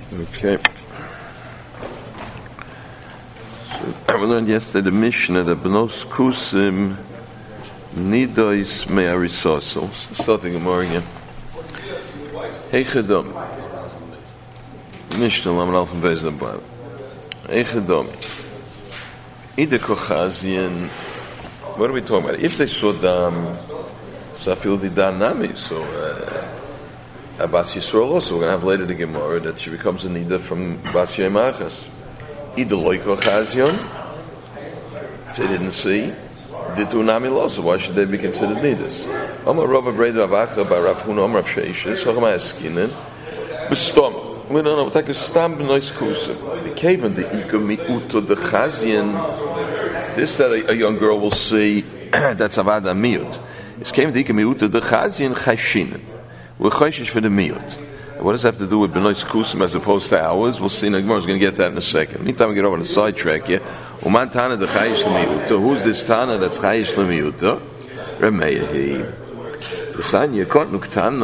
Okay. So, we learned yesterday the Mishnah that Bnos Kusim Nidois Me'arisosos. Starting Gemara again. Heichedom. Mishnah Laman Alpha Beis Abba. Heichedom. Ida Kochazian. What are we talking about? If they saw Dam, so I feel the Danami. So Abbas Yisrael also, we're going to have later the Gemara that she becomes a Nida from Bas Yemachas. Ida Loiko Chazion. If they didn't see, the Tunami Loso, why should they be considered Nidas? Omar Rava Breda Avacha by Rav Huna Omar Sheishes, Sochma Eskinen, Bestom. We don't know, take a stamp B'nois Kusim. The cave and the Iko Mi'uto, the Chazion, this that a young girl will see, that's Avada Miut. It's came the Iko Mi'uto, the Chazion Chashinen. We're chayshish for the miyut. What does that have to do with benois kusim as opposed to ours? We'll see. Gemara is going to get that in a second. Meantime, we get over on the sidetrack here. Uman Tana the chayish l'miyuta. Who's this Tana that's chayish l'miyuta? Remeyahi. The Sanya kotnu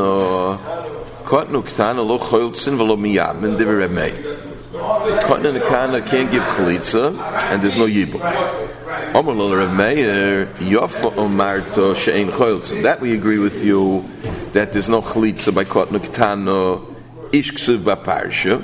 ktana lo choyltzin v'lo miyab and divi remei. Kotnu nekana can't give chalitza and there's no yibum. Omar lo remeyer yofa omarto she'ein choyltzin. That we agree with you. That there's no chalitza by kotnu ktana ish ksuv b'parsha.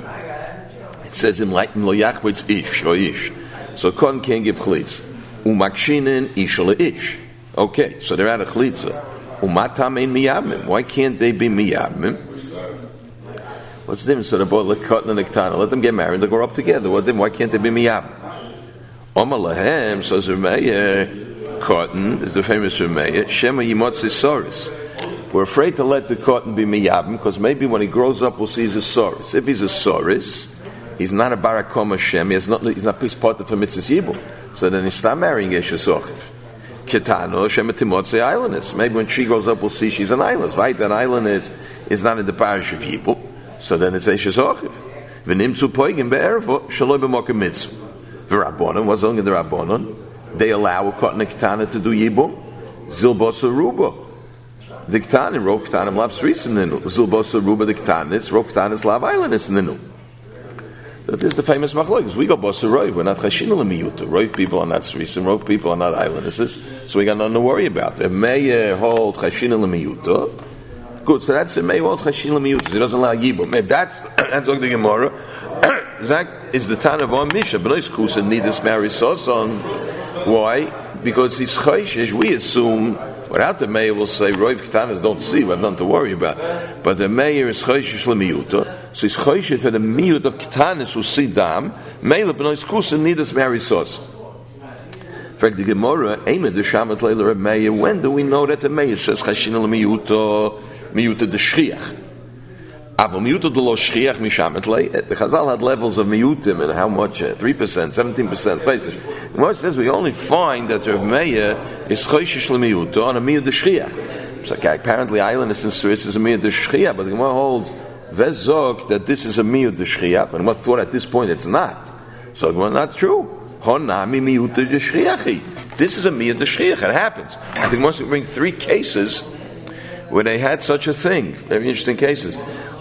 It says in lo yachba it's ish or ish. So kotnu can't give chalitza. Umakshinin ish or ish. Okay, so they're out of chalitza. Umatam ein miyabim. Why can't they be miyabim? What's the difference? So they're both like kotnu and ktana. Let them get married. They grow up together. Why can't they be miyabim? Omar lahem says Remeir kotnu is the famous Remeir. Shema yimotzi soris. We're afraid to let the cotton be miyabim because maybe when he grows up we'll see he's a soris. If he's a soris, he's not a barakoma shem. He's not piece part of a mitzvah yibum. So then he's not marrying Esha Sochiv. Ketano shematimotze islandess. Maybe when she grows up we'll see she's an islandess. Right? That islandess is not in the parish of yibum. So then it's Esha Sochiv. V'nimtzu poigim be'ervo shaloi b'mokem mitzvah. V'rabbonon, what's only the rabbonon? They allow a cotton and ketana to do yibum. Zilbosa rubo. The Ktanim, Rov Ktanim lav Sris in the Nu. Zulbosa Ruba the Ktanis, Rov Ktanis lav Islandis in the Nu. This is the famous machlokes. We go Bosa Rov, we're not Chashinu L'miyuta. Rov people are not Sris and Rov people are not Islandises, so we got nothing to worry about. If Meir holds Chashinu L'miyuta, good, so that's it. Meir holds Chashinu L'miyuta. He doesn't allow Yibum. If that's like the Gemara, Zak is the Tana of our Misha. B'nois Kusa need this marry Soson. Why? Because he's Chayshish, we assume. Without the mayor will say, Roiv Ktanas don't see, we have nothing to worry about. But the mayor is Chayshish l'miyuta, so he's Chayshish for the miyut of Ktanas who see Dam, Meila b'nois kusa need us marry sos. In fact, the Gemara, Eimed the Shamat Leila Reb Meir, when do we know that the mayor says Chashin l'miyuta, miyuta de shchiach? Avo miyuta de lo shchiach mishamat Leila. The Chazal had levels of miyutim and how much? 3%, 17% places. Gemara says we only find that Reb Meir is choishish l'miyuta on a miyut de shchiach. So apparently islandess in Suris is a miyut de shchiach, but the Gemara holds vezok that this is a miyut de shchiach. And Gemara thought at this point it's not. So the Gemara not true. Honami miyut de shchiachi. This is a miyut de shchiach. It happens. I think Gemara bring 3 cases where they had such a thing. Very interesting cases.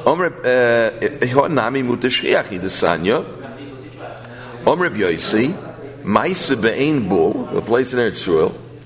Honami miyut de shchiachi. The Sanya. Omar B'yosi. Maise be'ein bull, a place in Eretz Yisrael,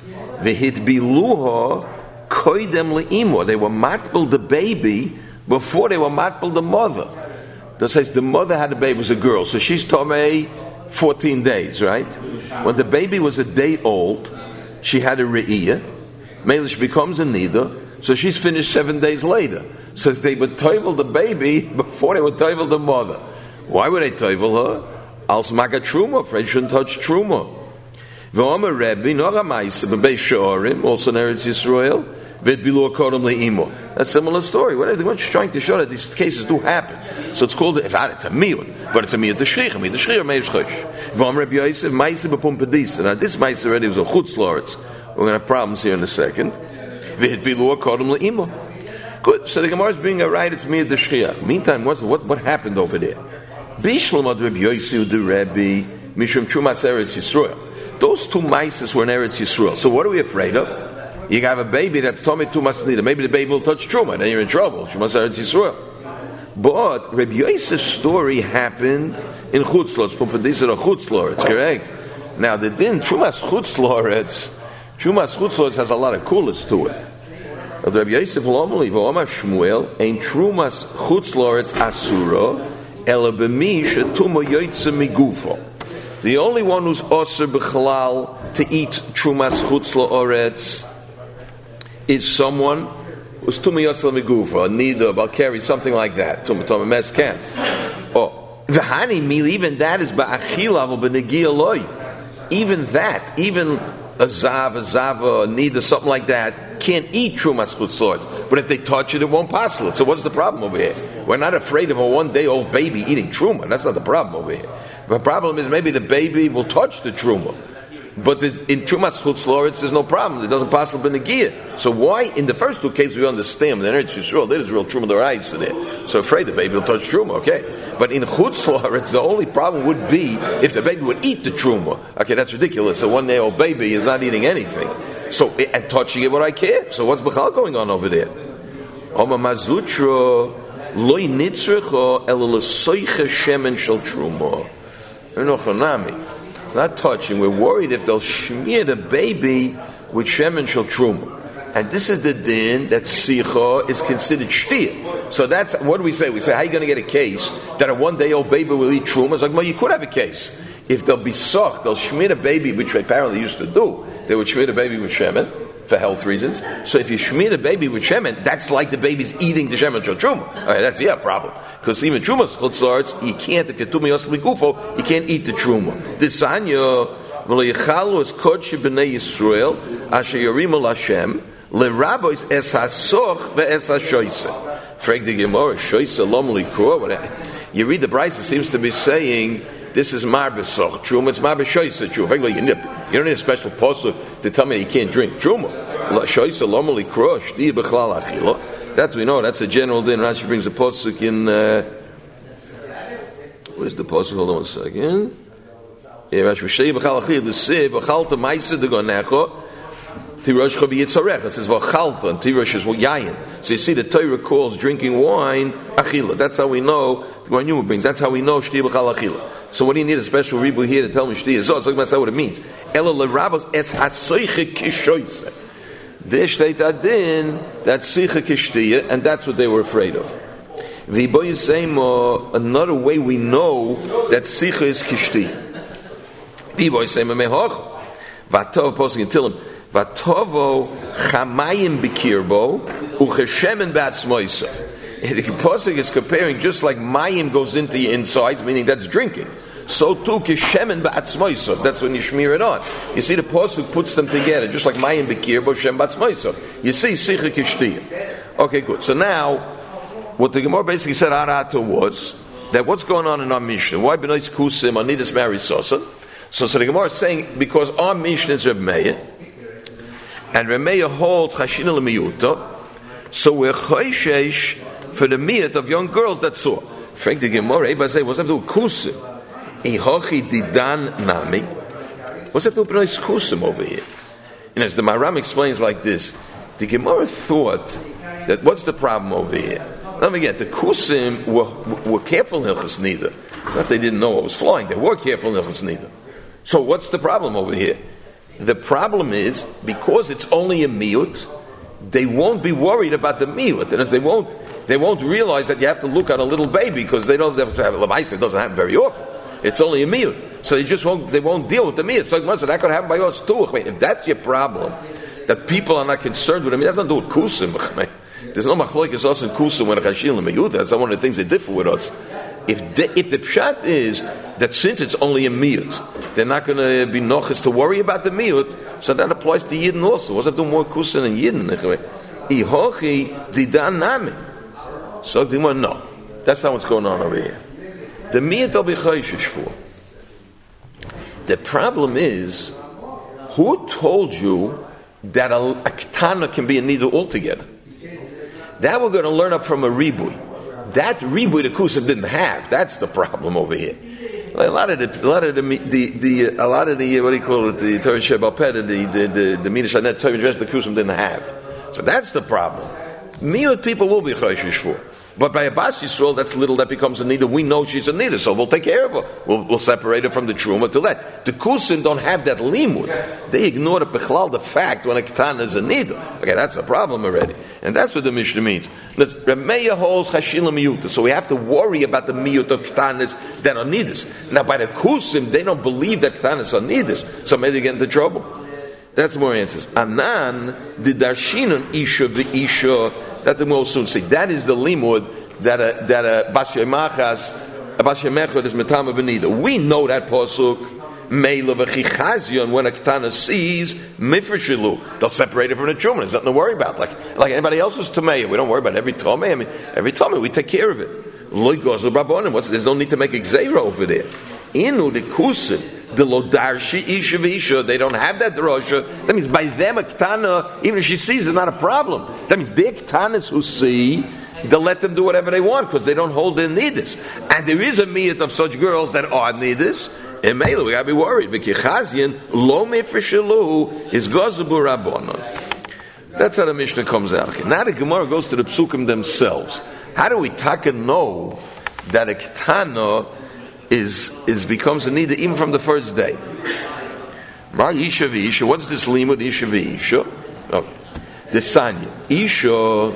v'hidbiluha koidem le'imo. They were matbel the baby before they were matbel the mother. That says the mother had a baby, was a girl, so she's tomei 14 days, right? When the baby was a day old, she had a re'iyah. Melish becomes a nida, so she's finished 7 days later. So they would toivel the baby before they would toivel the mother. Why would they toivel her? Als maga truma, Fred shouldn't touch truma. V'omer Rebbe, noch amaisa, b'bei shorim, also in Eretz Yisrael, v'edbilu akodom le'imo. That's a similar story. What are just trying to show that these cases do happen. So it's called, it's a miyut, but it's a miyut d'shchich, a miyut d'shchich, or miyut d'shchich. V'omer Rebbe Yosef, maisa b'pumpedisa. Now this maisa already was a chutz lords. We're going to have problems here in a second. V'edbilu akodom le'imo. Good. So the Gemara is being right, it's miyut d'shchich. Meantime, what happened over there? Bishlam ad Rabbi Yosef the Rebbe Mishum Chumas Eretz Yisrael. Those 2 mices were in Eretz Yisrael. So what are we afraid of? You have a baby that's Tomei Tumas Nida. Maybe the baby will touch Truma, then you're in trouble. Chumas Eretz Yisrael. But Rabbi Yosef's story happened in Chutz La'aretz. Pupadisa or Chutz La'aretz, correct? Now the din Trumas Chutz La'aretz has a lot of coolness to it. Rabbi Yosef Lomali v'Omar Shmuel ein Trumas Chutz La'aretz asura ela b'mi shetumo yoytze migufo. The only one who's osir b'chalal to eat Trumas Chutz La'aretz is someone who's tuma yoytze migufo, a nida, balkari, something like that. Tuma mes can. Oh, v'hani mil, even that is ba'achilav b'negia loy. Even that, even a zava, a nida, something like that, can't eat Trumas Chutz La'aretz. But if they touch it, it won't passel it. So what's the problem over here? We're not afraid of a one-day-old baby eating Truma. That's not the problem over here. The problem is maybe the baby will touch the Truma. But in Trumas Chutz La'aretz, there's no problem. It doesn't passel b'negia. So why, in the first two cases, we understand. In Eretz Yisrael, there's real Truma d'oraisa there. So afraid the baby will touch Truma, okay? But in Chutz La'aretz, the only problem would be if the baby would eat the Truma. Okay, that's ridiculous. A one-day-old baby is not eating anything. So, and touching it, would I care? So what's B'chal going on over there? Oma mazutra loy nitzrecha el l'soiche shemen shel truma. It's not touching. We're worried if they'll smear the baby with shemen shel truma. And this is the din that sicha is considered shtiyah. So that's, what do we say? We say, how are you going to get a case that a one-day-old baby will eat truma? It's like, well, you could have a case. If they'll be soch, they'll smear the baby, which they apparently used to do. They would smear the baby with shemen for health reasons. So if you smear the baby with shemen, that's like the baby's eating the shemen shel truma. All right, that's a problem. Because even Trumas Chutz La'aretz, you can't, if you're tuma yosef ligufo, you can't eat the truma. Disanya v'lo yichalu es kodshi b'nei Yisrael asher yorimu l'Hashem l'rabois es hasoch ve'es hashoyse. Frag the Gemara, shoyse lom likro. You read the Brisa, it seems to be saying this is marbesoch truma. It's marbeshoyse truma. You don't need a special pasuk to tell me you can't drink truma. Shoyse lom likro shti b'chlal achila. That we know. That's a general din. Rashi brings a pasuk in. Where's the pasuk? Hold on a second. Yeah, Rashi shti b'chlal achila. The siv b'chalta ma'isa de gonecho. Tirosh chavi yitzarech. It says v'chalta and tirosh is yayin. So you see, the Torah calls drinking wine achila. That's how we know. The Gemara Yuma brings. That's how we know shti b'chal achila. So what do you need a special ribu here to tell me shti? So it's like that's what it means. Ela lerabos es hasoiche kishoyse. There state adin that sicha kishtiya, and that's what they were afraid of. V'boy yisaymo, another way we know that sicha is kishtiya. V'boy yisaymo mehoch v'atov posing in Tilim v'atovo chamayim b'kirbo ucheshemen b'atzmoisav. The pasuk is comparing just like mayim goes into your insides, meaning that's drinking. So too kishemen ba'atzmoisav. That's when you smear it on. You see, the pasuk puts them together, just like mayim b'kirbo shem ba'atzmoisav. You see, sicha kishtiyah. Okay, good. So now, what the Gemara basically said arata was that what's going on in our Mishnah? Why b'nois kusim anidus marry sosa? So the Gemara is saying because our Mishnah is Reb Meir, and Reb Meir holds chashina l'miyuta, so we're choishesh for the miyut of young girls that saw. Frank the Gemara, everybody say, what's that to do with kusim? Ihochi didan nami. What's that to do with kusim over here? And as the Maram explains like this, the Gemara thought that what's the problem over here? Let me get the kusim were careful in Hilchos Nida. It's not they didn't know what was flying; they were careful in Hilchos Nida. So what's the problem over here? The problem is because it's only a miyut, they won't be worried about the miyut, and as they won't realize that you have to look at a little baby because they don't have to have a lemaisa. It doesn't happen very often. It's only a miyut, so they won't deal with the miyut. So that could happen by us too. If that's your problem, that people are not concerned with it, that's not do with kusim. There's no machlokes us and kusim when a chashil and miyut. That's not one of the things they differ with us. If the pshat is that since it's only a miyut, they're not going to be noches to worry about the miyut, so that applies to Yidden also. What's that do more kusin than Yidden? Ihochi didan nami. So no, that's not what's going on over here. The miyut will be chayshish for. The problem is, who told you that a ktana can be a needle altogether? That we're going to learn up from a ribui. That ribui the kusim didn't have. That's the problem over here. A lot of the what do you call it, the Torah Shebal Peh, the Mina Shanet Torah the kusim didn't have. So that's the problem. Miyut people will be chayshish for. But by a Bas Yisrael, that's little that becomes a nida. We know she's a nida, so we'll take care of her. We'll separate her from the truma till that. The Kusin don't have that limud. They ignore the fact when a Ketana is a nida. Okay, that's a problem already. And that's what the Mishnah means. Remeya holds Chashila Miyuta. So we have to worry about the Miyut of Ketanas that are nidas. Now by the Kusim, they don't believe that Ketanas are nidas. So maybe they get into trouble. That's more answers. Anan, the Darshinon Isha v'Isha, that the will soon see. That is the limud that a Bas Yemechad is metama b'nida. We know that pasuk meila v'chichazion when a ketana sees mifreshilu, they'll separate it from the truma. There's nothing to worry about. Like anybody else's tameya, we don't worry about every tamei. I mean, every tamei we take care of it. Loy gozu rabbanim. There's no need to make a gzeira over there. Inu the kusin. The lodarshi isha v'isha, they don't have that drosha. That means by them a ketana, even if she sees, it's not a problem. That means they're ketanas who see, they'll let them do whatever they want because they don't hold their nidus. And there is a miyat of such girls that are nidus. And we gotta be worried. V'kichazian lo mefreshalu is gozabu rabbanon. That's how the Mishnah comes out. Now the Gemara goes to the psukim themselves. How do we taka know that a ketana is becomes a nida even from the first day? Mar isha v'isha. What's this limud isha v'isha? Okay, the sanya isha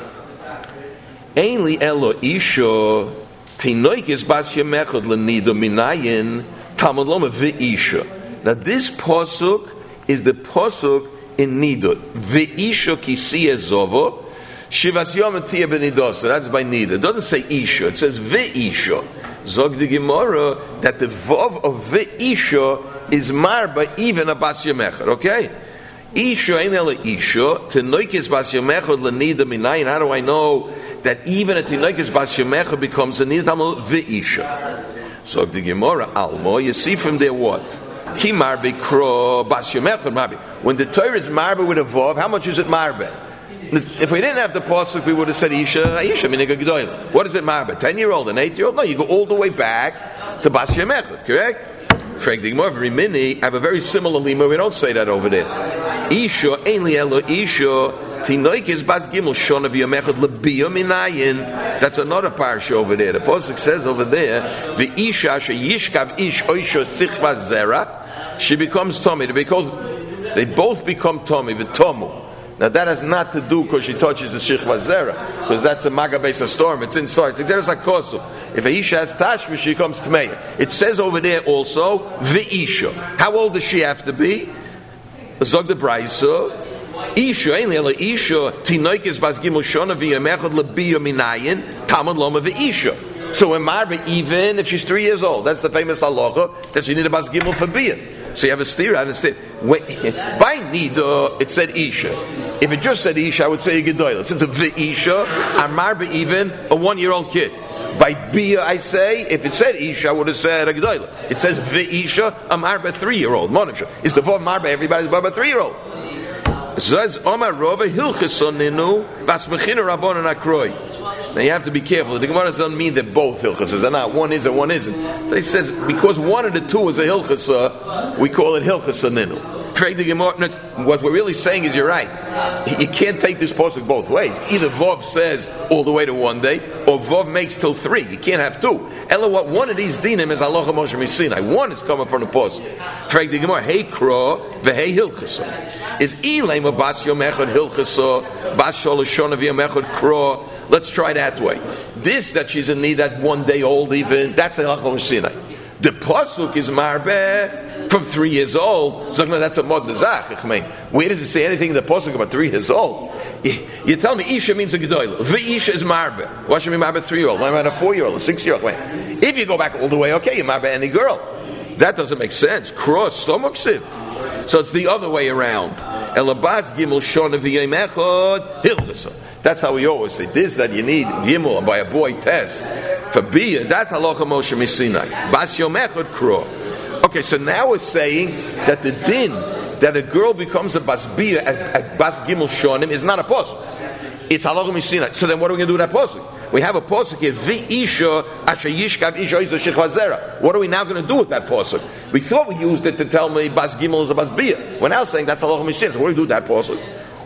ainli elo isha tinoikis bas yemechod lenida minayin tamad loma v'isha. Now this pasuk is the pasuk in nida v'isha kisiya zovo shivas yom tiyah b'nidos. So that's by nida. It doesn't say isha. It says v'isha. Zog the Gemara that the vav of v'isha is marba even a bas yemechad. Okay, isha ain't ela isha tinoikis bas yemechad lenida minayin. How do I know that even a tinoikis bas yemechad becomes a nida tamal v'isha? Zog the Gemara almo. You see from there what? Ki marbe kro bas yemechad marbe. When the Torah is marba with a vav, how much is it marbe? If we didn't have the pasuk, we would have said Isha meaning a gedolah. What is it, marba? 10-year-old, an 8-year-old? No, you go all the way back to Bas Yemechad, correct? Frank Digmar, very mini. I have a very similar lima. We don't say that over there. Isha ainli elo Isha tinoikis bas gimel shona v'yamechad lebiya minayin. That's another parsha over there. The pasuk says over there, the Isha sheyishkav ish oisha sichva zera. She becomes Tommy. They both become Tommy. V'tomu. Now that has not to do because she touches the Shichva Zera, because that's a Magabesa storm. It's inside. It's exactly like Kosu. If a Isha has Tashmish, she comes Tmeya. It says over there also the Isha. How old does she have to be? Zog the Braisa. Isha, ainli ela Isha, tinoikis bas gimel shona v'yamechad lebiya minayin, tamad loma v'isha. So in Marba, even if she's 3 years old, that's the famous halacha that she need a bas gimel for biyah. So you have a steer, I understand. By nida, it said Isha. If it just said Isha, I would say a gedolah. Since it's the Isha, I'm marba even a 1-year-old kid. By Bia, I say, if it said Isha, I would have said a gedolah. It says the Isha, I'm marba a 3-year-old. Monavsha. Is the vav marba everybody's marba a 3-year-old? Says Omar Rova Hilchesoninu Bas Mechina Rabbanon Akroi. Now you have to be careful. The Gemara doesn't mean that both hilchas are not. One is and one isn't. So he says because one of the two is a hilchasa, we call it hilchasa ninu. What we're really saying is you're right. You can't take this pasuk both ways. Either Vov says all the way to 1 day, or Vov makes till 3. You can't have two. Ella, what one of these dinim is Aloha Moshe Misinai. One is coming from the pasuk. Frag the Gemara, hey kro v'hey hilchasa. Is Elaim a bas yomechad hilchasa, bas sholashon v'yomechad kro. Let's try that way. This that she's in need that 1 day old even, that's a Aloha Misinai. The pasuk is marbe from 3 years old. So that's a mod nezach. Where does it say anything in the pasuk about 3 years old? You tell me Isha means a gedolah. The Isha is marbe. Why should we marbe a 3-year-old? Why not a 4-year-old, a 6-year-old? If you go back all the way, okay, you marbe any girl. That doesn't make sense. Cross stomach sieve. So it's the other way around. Elabas gimel shona v'yemechad hilchasa. That's how we always say. This that you need gimel by a boy test for bia. That's halacha Moshe Misinai. Bas yomechad kro. Okay, so now we're saying that the din that a girl becomes a bas bia at bas gimel shonim is not a pasuk. It's halacha Misinai. So then what are we going to do with that pasuk? We have a pasuk here. The isha asher yishkav isha isa shechvazera. What are we now going to do with that pasuk? We thought we used it to tell me bas gimel is a bas bia. We're now saying that's halacha Misinai. So what do we do with that pasuk?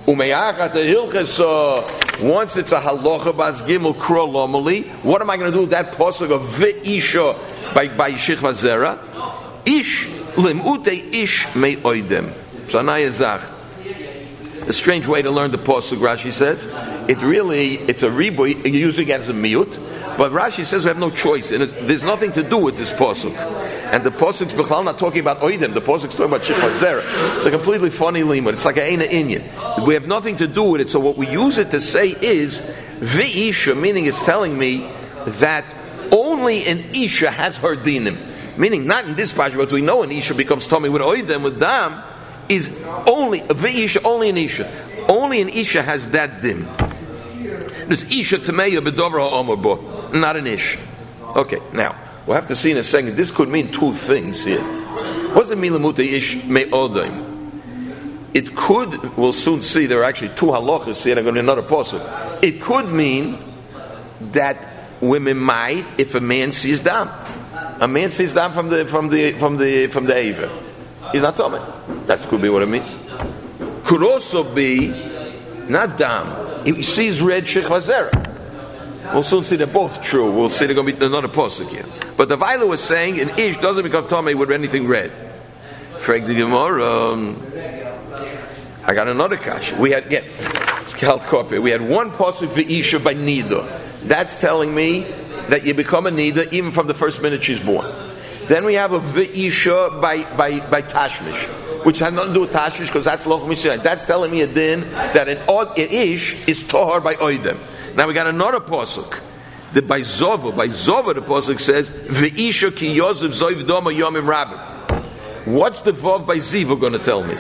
Umeyachat the hilchas. Once it's a halacha bas gimel kro lomali, what am I going to do with that pasuk of ve'isha by Shechva Zera? Ish limute ish me oidem. Sanayazach. A strange way to learn the pasuk. Rashi says it's a riboy. You're using it as a miyut, but Rashi says we have no choice, and there's nothing to do with this pasuk. And the pasuk's b'chal not talking about oidem. The pasuk's talking about Shechva Zera. It's a completely funny limud. It's like an eina inyan. We have nothing to do with it. So what we use it to say is ve'isha, meaning it's telling me that only an isha has her dinim. Meaning not in this passage, but we know an isha becomes tummy with oidem with dam. Is only a ve'isha, only an isha. Only an isha has that din. There's isha tameya b'dover ha'omer bo, not an ish. Okay, now we'll have to see in a second. This could mean two things here. What does it mean lemute ish me'odim? It could. We'll soon see. There are actually two halachas here. I'm going to another pasuk. It could mean that women might, if a man sees dam. A man sees dam from the Eva. He's not tummy. That could be what it means. Could also be not dam. He sees red Shechva Zera. We'll soon see they're both true. We'll see they're going to be another pasuk here. But the Vayla was saying an ish doesn't become tummy with anything red. Frag the Gemara. I got another kash. We had it's called copy. We had one pasuk for isha by nida. That's telling me that you become a nida even from the first minute she's born. Then we have a ve'isha by tashmish, which has nothing to do with tashmish because that's lochum yisrael. That's telling me a din that an ish is tahar by oidem. Now we got another pasuk. By Zova the pasuk says ve'isha ki yozev zoiv doma yomim rabim. What's the vav by ziva going to tell me?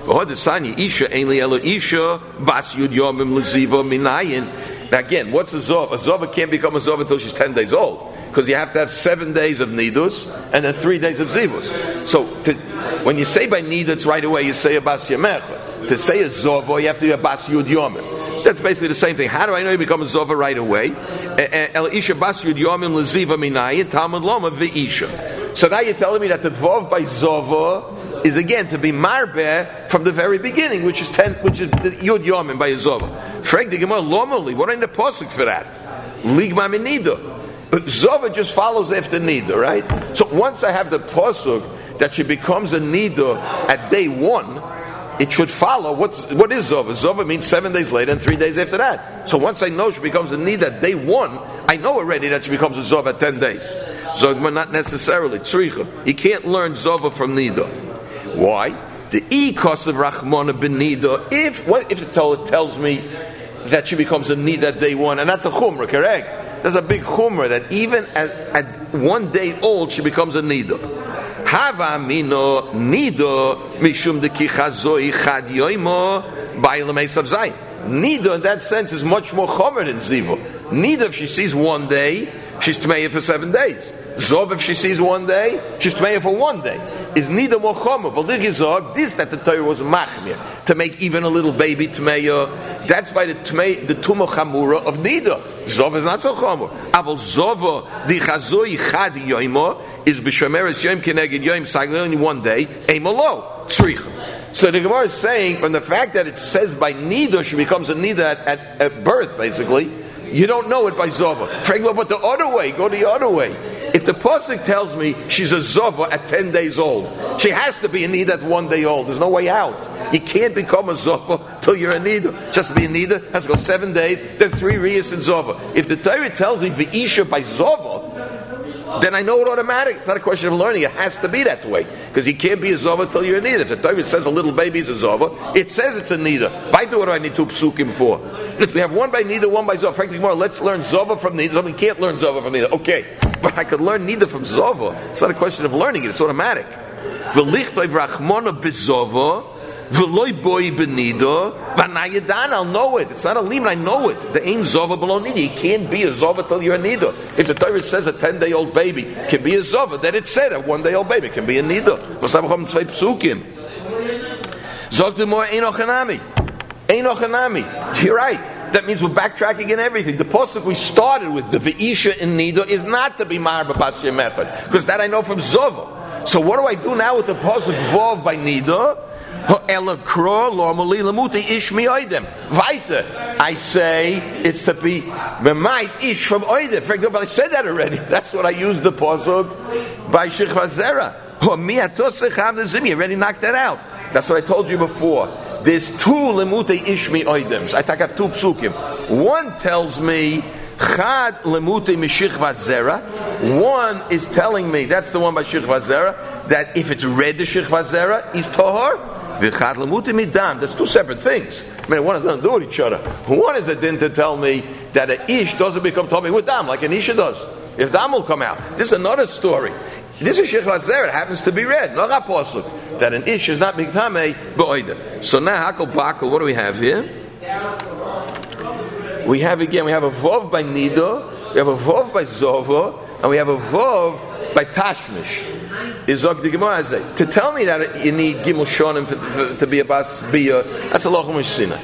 Isha ainli elo isha bas yud yomim leziva minayin. Now again, what's a zova? A zova can't become a zova until she's 10 days old. Because you have to have 7 days of nidus and then 3 days of zivus. So when you say by nidus right away, you say a bas yamecha. To say a zova, you have to be a bas yud yomim. That's basically the same thing. How do I know you become a zova right away? El isha bas yud yomim leziva minayin talmud loma ve'isha. So now you're telling me that the vav by zova is again to be marbeh from the very beginning, which is the yud yomim by a zova. Frag the Gemara lomali. What in the pasuk for that? Ligma minida. Zova just follows after nida, right? So once I have the pasuk that she becomes a nida at day 1, it should follow. What is zova? Zova means 7 days later and 3 days after that. So once I know she becomes a nida at day 1, I know already that she becomes a zova at 10 days. Zova not necessarily tzricha. You can't learn zova from nida. Why? The ikos of rachmona ben nida. If it tells me that she becomes a nida at day 1, and that's a chumrah, correct? There's a big chumrah that even at 1 day old she becomes a nida. Hava mino nida mishum de kichazoi chad yoimo ba'ilamesav zayin. Nida in that sense is much more chomer than ziva. Nida if she sees 1 day, she's tmeya for 7 days. Zov if she sees 1 day, she's tmeya for 1 day. Is nida more chomer? V'ligizog this that the Torah was machmir to make even a little baby tmeya. That's by the tumah chamura of nida. Zov is not so chomer. Aval zova the chazoi chad yoimo is b'shomeres yom keneged yom sagli only 1 day. Eimalo tzricha. So the Gemara is saying from the fact that it says by nida she becomes a nida at birth, basically. You don't know it by zova. Frankly, but the other way, go the other way. If the pasuk tells me she's a zova at 10 days old, she has to be a nida at 1 day old. There's no way out. You can't become a zova till you're a nida. Just to be a nida has to go 7 days, then 3 riyas in zova. If the Torah tells me v'isha by zova, then I know it automatically. It's not a question of learning. It has to be that way. Because you can't be a zova till you're a nida. If the Torah says a little baby is a zova, it says it's a nida. Why do I need 2 psukim for? If we have 1 by nida, 1 by zova. Frankly, more, let's learn zova from nida. We can't learn zova from nida. Okay. But I could learn nida from zova. It's not a question of learning it. It's automatic. V'lichtoi v'rachmona b'zova v'loi boi b'nida v'nayadan. I'll know it. It's not a limit. I know it. The ain zova below nida. You can't be a zova till you're a nida. If the Torah says a 10-day-old baby can be a zova, then it said a 1-day-old baby can be a nida. You're right. That means we're backtracking in everything. The pasuk we started with, the ve'isha in nida, is not to be marba b'asya method, because that I know from zova. So what do I do now with the pasuk vav by nida? I say it's to be Memait Ish from Oidem. For example, I said that already. That's what I used the pasuk by Shechva Zera. You already knocked that out. That's what I told you before. There's two lemutei ishmi oidems. I think I have two psukim. One tells me chad lemutei mishichva zera. One is telling me, that's the one by shichva zera, that if it's red the shichva zera is tahor. V'chad lemutei midam. There's two separate things. I mean, one is going to do with each other. One is a din to tell me that an ish doesn't become tummy with dam like an isha does. If dam will come out, this is another story. This is Shechva Zera. It happens to be red. Not apostle. That an ish is not miktamei ba'oidem. So now hakol bakel. What do we have here? We have a vov by nida. We have a vov by zova, and we have a vov by tashmish. Is the Gemara say to tell me that you need gimel shonim to be a bas bia? That's a lochem shina.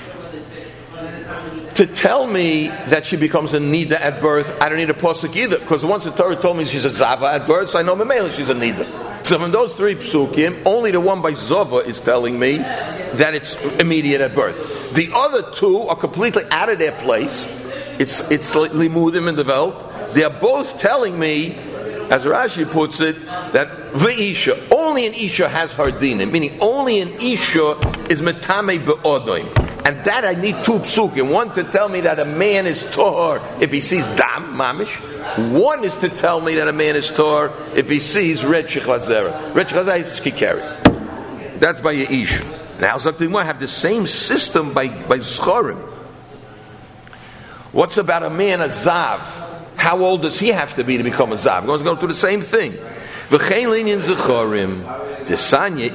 To tell me that she becomes a nida at birth, I don't need a pasuk either, because once the Torah told me she's a zava at birth, so I know memela she's a nida. So from those three psukim, only the one by zava is telling me that it's immediate at birth. The other two are completely out of their place. It's limudim in the Welt. They are both telling me, as Rashi puts it, that v'isha, only an isha has her dinim, meaning only an isha is metame be'odoim. And that I need two psukim. One to tell me that a man is tahor if he sees dam, mamish. One is to tell me that a man is tahor if he sees red shechva zera. Red shechva zera is kikari. That's by Yeisha. Now, I have the same system by Zchorim. What's about a man, a zav? How old does he have to be to become a zav? We're going to go through the same thing. V'chein linyan Zchorim. Desanya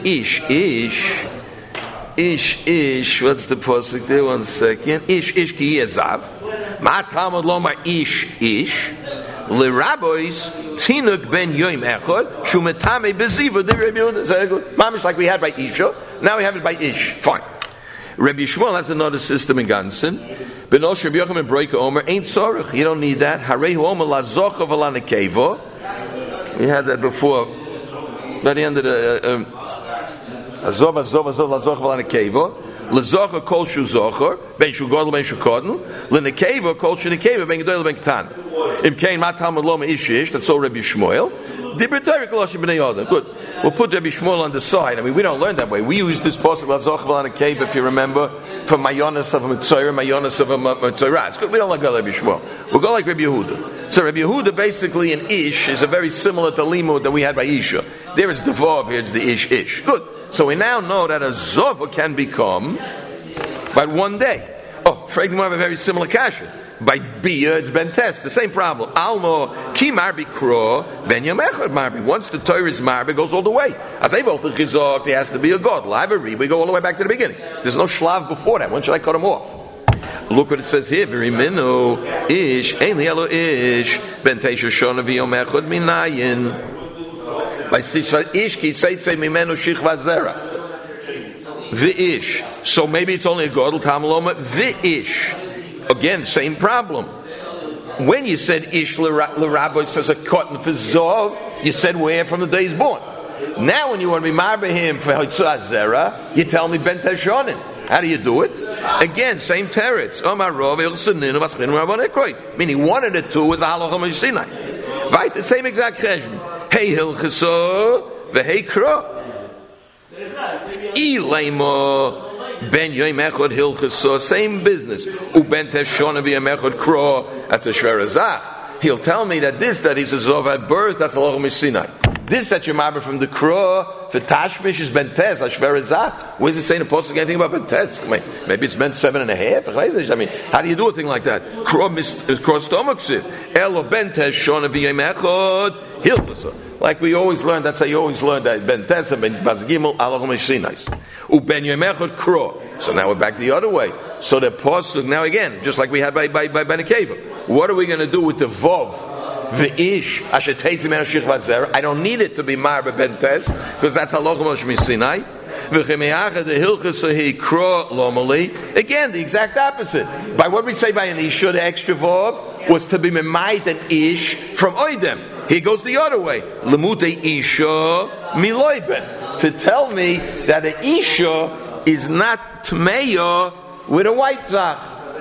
ish, what's the pasuk there? 1 second. Ish ki yezav. Ma talmud lomar ish. L'rabois tinuk ben yoim echad shumetame beziva. Mamish like we had by isha. Now we have it by ish. Fine. Rabbi Shmuel has another system in Gansen. Ben Osh Rabbi Yochanan Broika Omer ain't sorach. You don't need that. Harehu Omer lazocha v'lanekeva. We had that before. By the end of the. Azov lazoch v'lanekeva lezocher kol shu zocher ben shu gadol ben shu kodnu lenekeva kol shu nekeva ben gedol ben katan im kein matam loma ishish. That's all Rabbi Shmuel. Dibretayik loshim bnei adam. Good. We'll put Rabbi Shmuel on the side. I mean, we don't learn that way. We use this pasuk lazoch v'lanekeva, if you remember, for mayonas of a mitzayir, mayonas of a mitzayir. It's good. We don't like Rabbi Shmuel. We'll go like Rabbi Yehuda. So Rabbi Yehuda basically in ish is a very similar to limud that we had by isha. There it's the vav, here it's the ish. Good. So we now know that a zova can become by one day. Oh, Fragma have a very similar kasha. By bia, it's ben test, the same problem. Almo ki marbi kro ben yamechad marbi. Once the Torah is marbi, it goes all the way. As I vote, there has to be a god. Library, we go all the way back to the beginning. There's no shlav before that. When should I cut him off? Look what it says here. Very minu ish ein lielo ish ben teisha shona v'yomechad minayin. By ish ki tzeitzei mimenu shichva zera. V'ish. So maybe it's only a godel tamaloma. V'ish. Again, same problem. When you said ish l'rabbi says a cotton for zov, you said where from the day he's born. Now when you want to be marba him for hitzah zera, you tell me ben teshonin. How do you do it? Again, same teretz. Meaning one of the two is a halacha m'sinai. Right? The same exact cheshbon. Hey hilchasa v'hey kra. Ilayma ben yoim echad hilchasa. Same business. Uben teshona v'yom echad kra. That's a shver azach. He'll tell me that this that he says of at birth, that's a halacha m'sinai. This that you're married from the kra for tashmish is ben tes a shver azach. Where's it saying the posuk anything about ben tes? Maybe it's meant 7.5. I mean, how do you do a thing like that? Kra stomach sit. Elo ben tes shona v'yom echad. Like we always learn, that's how you always learn that Ben Tesa, Ben Bazgimel, Alachom Eshinais. Uben Yemechot Kro. So now we're back the other way. So the pasuk now again, just like we had by Ben Akeva. What are we going to do with the Vov? The Ish, Asher Teitzim and Ashich Vazera. I don't need it to be Marba Ben Tes, because that's Alachom Eshinai. Again, the exact opposite. By what we say by an Isha, the extra Vov, was to be Memait and Ish from Oidem. Here goes the other way. Lemute Isha Miloiben. to tell me that an Isha is not Tmeya with a white Zach.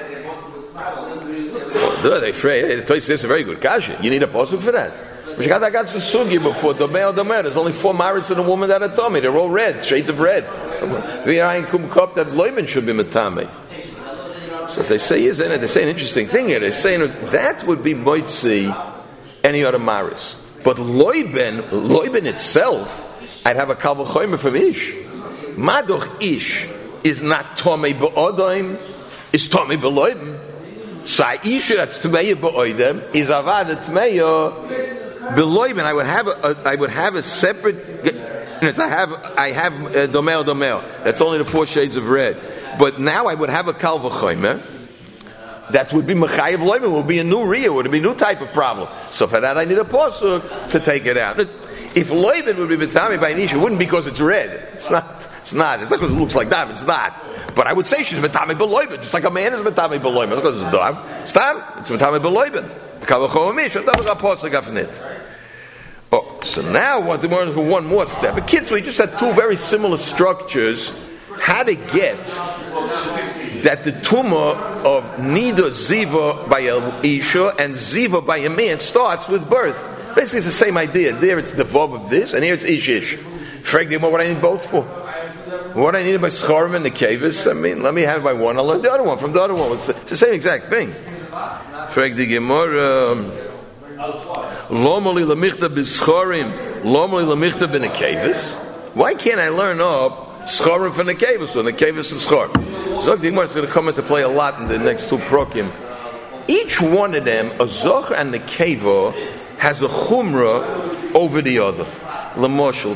They afraid. This is a very good kasha. You need a pasuk for that. But you got that sugi before Domei Domei. There's only 4 maris and a woman that are tummy. They're all red, shades of red. That loyman should be matame. So what they say is, they say an interesting thing here. They're saying that would be moitzi any other maris, but loyben itself, I'd have a kal v'chomer from ish. Madoch ish is not tomei be'odaim, is tomei be'loyben. So isha that's tomei be'odaim is avada tomei be'loyben. I would have a separate. I have domeo. That's only the 4 shades of red. But now I would have a kal v'chomer that would be mechayev loyben, would be a new riyah, would be a new type of problem. So for that I need a pasuk to take it out. If loyben would be betami by nisha, it wouldn't because it's red. It's not. It's not because it looks like dam. It's not. But I would say she's betami beloyben, just like a man is betami beloyben. It's because it's dam. Stam. It's betami beloyben. Kal v'chomer mish. That was a pasuk afnit. Oh, so now what? We're going to one more step. But kids, we just had 2 very similar structures. How to get that the tumah of neither ziva by a isha and ziva by a man starts with birth. Basically, it's the same idea. There it's the vav of this, and here it's ishish. Frag them what I need both for. What I need by schorim and the kavis. I mean, let me have by one. I'll learn the other one from the other one. It's the same exact thing. Frag the gemara. Lomoli lamichta b'schorim, lomoli lamichta b'nekavis. Why can't I learn up schorim from nekavis or nekavis from schorim? Zog the Gemara is going to come into play a lot in the next 2 prokim. Each one of them, a zoch and nekeva, has a chumrah over the other. Lamoshel,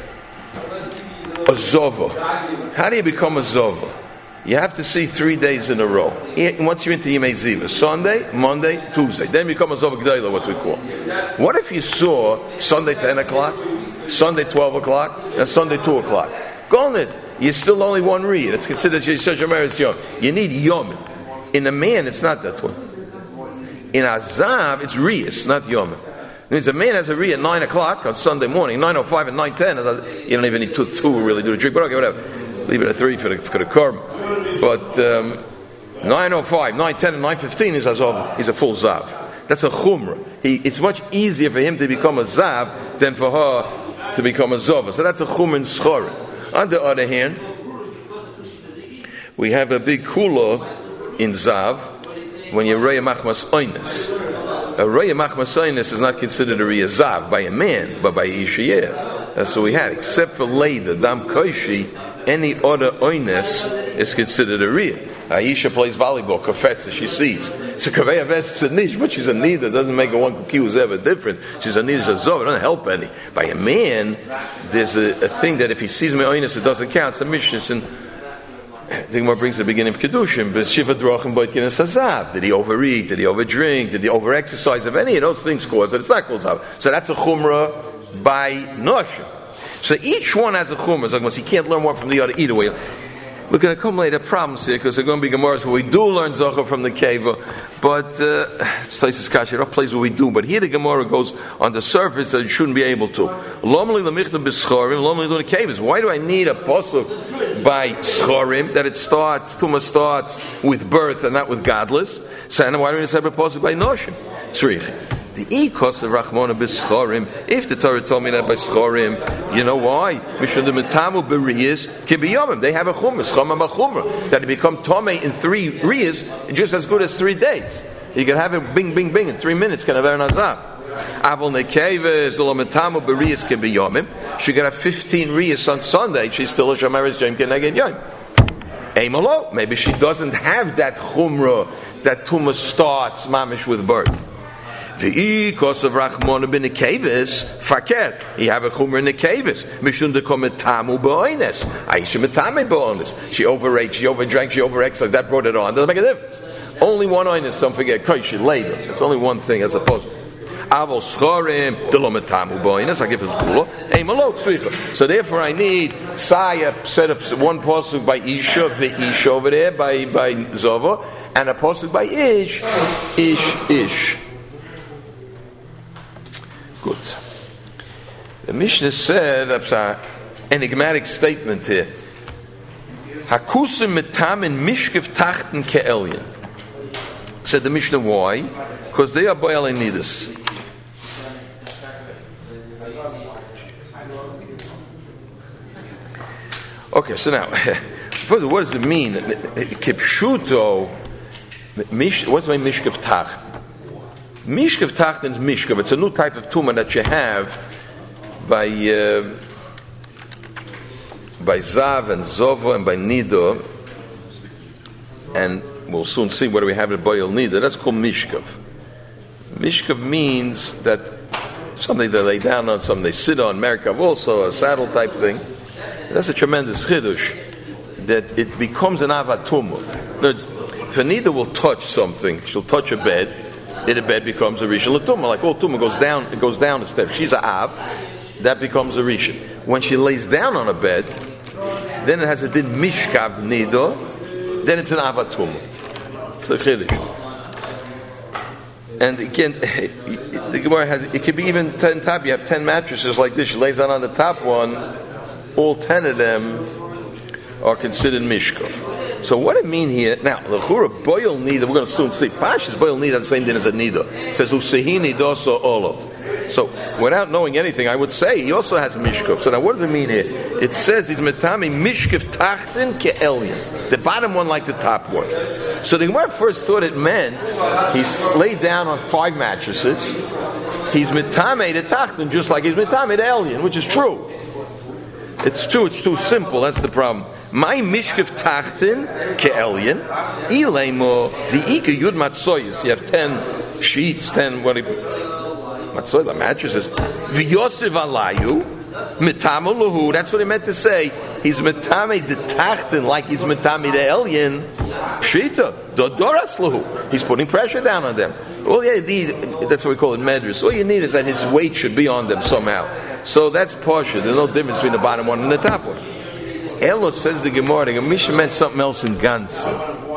a zova. How do you become a zova? You have to see 3 days in a row. Once you're into Yimei Ziva, Sunday, Monday, Tuesday. Then you become a Zova G'dayla, what we call. What if you saw Sunday 10 o'clock, Sunday 12 o'clock, and Sunday 2 o'clock? Go on it. You're still only one read. It's considered Yisrael Yom. You need Yom. In a man, it's not that one. In Azav, it's Riyas, not Yom. It means a man has a Riyah at 9 o'clock on Sunday morning, 9:05 and 9:10. You don't even need two really do the trick, but okay, whatever. Leave it at 3 for the korban. But 9:05, 9:10, and 9:15 is Azov. He's a full Zav. That's a Chumrah. It's much easier for him to become a Zav than for her to become a Zova. So that's a Chumrah in Schor. On the other hand, we have a big Kula in Zav when you're Reya Machmas Oynes. A Reya Machmas Oynes is not considered a Reya Zav by a man, but by Ishiyah. That's what we had. Except for Leida, Dam Koishi, any other Oynes is considered a Reya. Aisha plays volleyball, kafetza, she sees. So Kaveya vests a niche, but she's a nida, doesn't make a one cookie who's ever different. She's a nida, she's a zov, it doesn't help any. By a man, there's a thing that if he sees me oynis, it doesn't count. It's a mission. The Gemara brings the beginning of Kedushin, but Shiva Drochim Boitkin is Hazav. Did he overeat? Did he overdrink? Did he overexercise? If any of those things cause it, it's not called Zav. So that's a Chumrah by Nosha. So each one has a Chumrah. So you can't learn one from the other either way. We're going to come later problems here because there are going to be Gemaras where we do learn Zohar from the Keva, but it's Taisus Kashi, a place where we do. But here the Gemara goes on the surface that you shouldn't be able to. Why do I need a pasuk by Schorim that it starts, Tuma starts with birth and not with godless? So why don't we have a pasuk by Noshim? Tzrich. The ikos of Rachmona b'schorim. If the Torah told me that by schorim, you know why? Mishum the metamu beriyas kibiyomim. They have a chumrah, schama b'chumrah, that it become tomei in 3 riyas, just as good as 3 days. You can have it bing, bing, bing in 3 minutes. Can have an azab. Avol nekeves lo metamu beriyas kibiyomim. She can have 15 riyas on Sunday. She's still a shamaris yom keneged yom. Eimalo. Maybe she doesn't have that chumrah that tumah starts mamish with birth. The ikos of Rachmona bin Nekevis faker. You have a chumra in Nekevis. Mishun dekom etamu ba'oines. Aisha metame ba'oines. She overate, she overdrank, she overexercised. That brought it on. Doesn't make a difference. Only one oines. Don't forget. Koishi later. It's only one thing as opposed. Avol schorim delom etamu ba'oines. I give it kula. Hey malot tzricha. So therefore, I need Saya set up one pasuk by Isha, the Isha over there by Zova, and a pasuk by Ish. Good. The Mishnah said, enigmatic statement here. Hakusim mitamin mishkev tachten ke'elyon. Said the Mishnah, why? Because they are boil nidus. Okay, so now, first of all, what does it mean? Kipshuto, what's my mishkev tachten? Mishkev tachten is mishkev. It's a new type of tumah that you have by Zav and Zovo and by Nido, and we'll soon see what do we have at Boyel Nido. That's called Mishkav. Mishkav means that something they lay down on, something they sit on. Merkav also, a saddle type thing. That's a tremendous chidush, that it becomes an avatumah. If a Nido will touch something, she'll touch a bed, and the bed becomes a rishon l'tumah. Like all tumah goes down a step. She's a av, that becomes a rishon. When she lays down on a bed, then it has a din mishkav nido, then it's an avatum. It's a chiddush. And again, the Gemara has, it could be even 10 top. You have 10 mattresses like this. She lays down on the top one. All 10 of them are considered mishkav. So what it mean here? Now, the chura boil nido. We're going to soon see. Pashas boil nido has the same din as a nido. It says usehi nido so olav. So, without knowing anything, I would say he also has a mishkav. So now, what does it mean here? It says he's metami mishkav tachten ke'elyon. The bottom one like the top one. So the Gemara first thought it meant he's laid down on 5 mattresses. He's metame the tachten just like he's metame the elyon, which is true. It's true. It's too simple. That's the problem. My mishkav tachten ke'elyon ilemo the ika yud matzoyis. You have 10 sheets, 10 the mattresses. V'yosiv alayu mitame luhu. That's what he meant to say. He's mitame the tachten like he's mitame the elyon. Pshita dodoras luhu. He's putting pressure down on them. Well, yeah, that's what we call it medras. All you need is that his weight should be on them somehow. So that's partial. There's no difference between the bottom one and the top one. Elo says the Gemara. The Mishnah meant something else in Gans.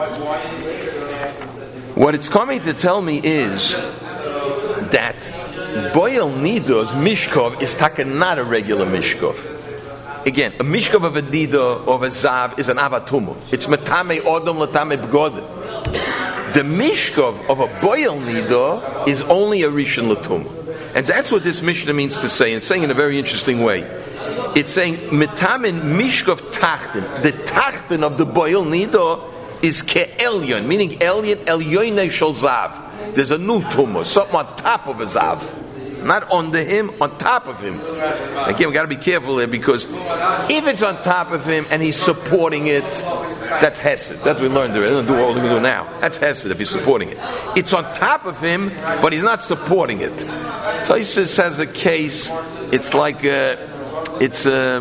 What it's coming to tell me is that Boyel Nido's mishkov is not a regular mishkov. Again, a mishkov of a nido of a zav is an avatumu. It's metame odom latame b'godem. The mishkov of a boyel nido is only a rishon latum, and that's what this Mishnah means to say. And it's saying in a very interesting way. It's saying metamin mishkov tachten. The tachten of the boyel nido is ke'elyon, meaning elyon shel zav. There's a new tumah, something on top of a zav. Not under him, on top of him. Again, we got to be careful here, because if it's on top of him and he's supporting it, that's hesed. That's what we learned there. I don't do what we're going to do now. That's hesed if he's supporting it. It's on top of him, but he's not supporting it. Tosfos has a case. It's like it's a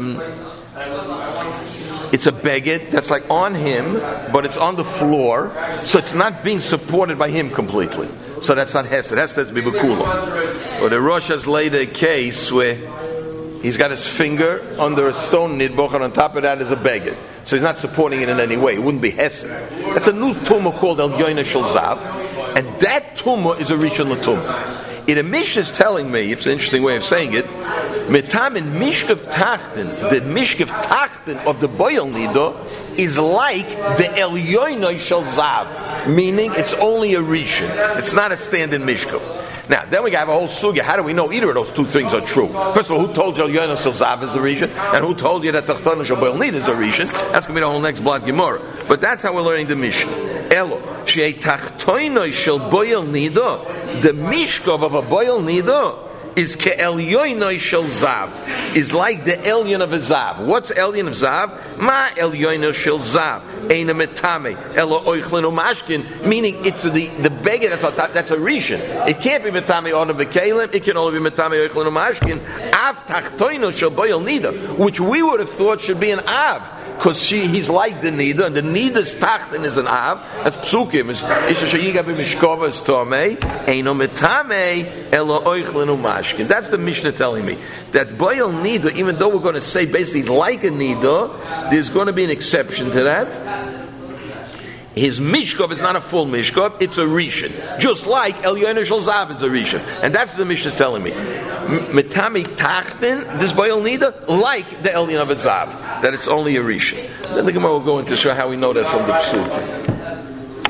beged that's like on him, but it's on the floor, so it's not being supported by him completely. So that's not hesed. Hesed is bibukula. Or the Rosh has laid a case where he's got his finger under a stone nidboch, and on top of that is a beged. So he's not supporting it in any way. It wouldn't be hesed. That's a new tumah called el yoina shel zav, and that tumah is a rishon l'tumah. The Mishnah is telling me, it's an interesting way of saying it, metamin mishkav tachten, the mishkav tachten of the boyel nido is like the elyoinoi shel zav, meaning it's only a rishon. It's not a stand-in mishkav. Now, then we have a whole sugya. How do we know either of those two things are true? First of all, who told you elyoinoi shel zav is a rishon, and who told you that tachtana shel boyel nido is a rishon? That's going to be the whole next blood Gemara. But that's how we're learning the Mishnah. Elo, she'ei tachtoinoi shel boyel nido, the mishkav of a boyel nido is ke'elyoinoi shel zav, is like the elyon of a zav. What's elyon of zav? Ma elyoinoi shel zav, eina metame, elo oichlin umashkin, meaning it's the beged that's on top, that's a rishon. It can't be metame odom v'kelim, it can only be metame oichlin umashkin, av tachtoinoi shel boyel nido, which we would have thought should be an av, because he's like the Nida, and the Nida's tachten is an Av. That's Psukim. Isha sheyiga b'mishkova is Tomei, eino metame, elo oichlin umashkin. That's the Mishnah telling me. That Boyel Nida, even though we're going to say basically he's like a Nida, there's going to be an exception to that. His mishkov is not a full mishkov, it's a rishon. Just like Elyoinoi shel zav is a rishon. And that's what the Mishnah is telling me. Mitami Tachtin, this Boil Nida, like the Elyon of a Zav, that it's only a Rishon. Then the Gemara will go into show how we know that from the Psukim.